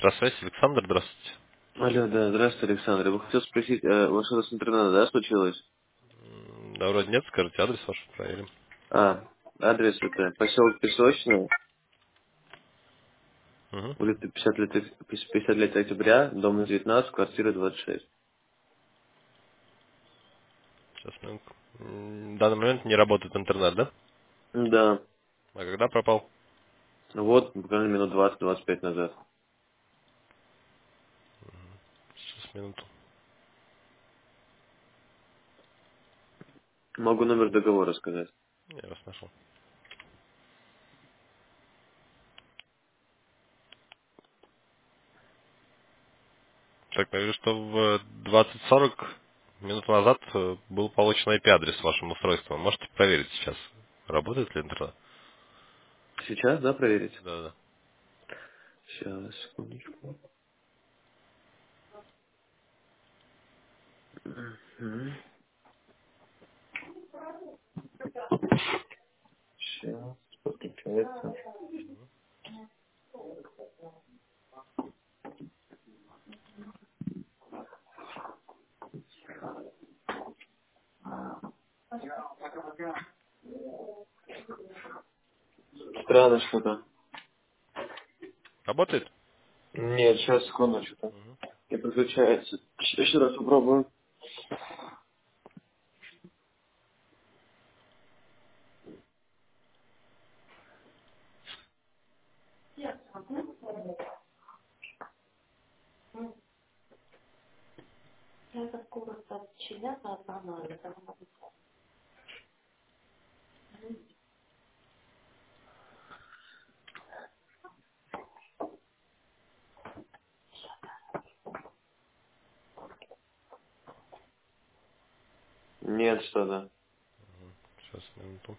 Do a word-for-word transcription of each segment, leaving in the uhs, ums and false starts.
Здравствуйте, Александр, здравствуйте. Алло, да, здравствуйте, Александр. Я бы хотел спросить, э, у вас что-то с интернета, да, случилось? М, Да, вроде нет, скажите адрес ваш, проверим. А, адрес это поселок Песочный, Угу. улица пятьдесят лет, пятьдесят лет октября, дом девятнадцать, квартира двадцать шесть. Сейчас, минутку. М, В данный момент не работает интернет, да? Да, А когда пропал? вот, буквально минут двадцать-двадцать пять назад. Сейчас, минуту. Могу номер договора сказать. Я вас нашел. Так, я вижу, что в двадцать сорок минут назад э, был получен ай пи-адрес вашим устройством. Можете проверить сейчас, работает ли интернет? Сейчас, да, проверить? Да, да. Сейчас, секундочку. Мгм. Сейчас, подключается. Странно что-то. Работает? Нет, сейчас, секундочку. Не подключается. Еще раз попробую. Нет, что-то. Сейчас, минуту.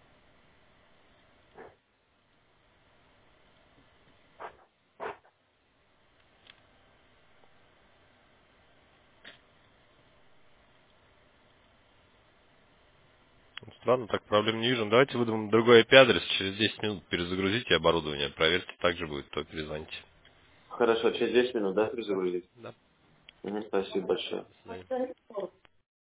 Странно, так проблем не вижу. Давайте выдам другой ай пи-адрес. Через десять минут перезагрузите оборудование. Проверьте, так же будет, то перезвоните. Хорошо, через десять минут, да, перезагрузить? Да. Мгм, спасибо большое. До свидания.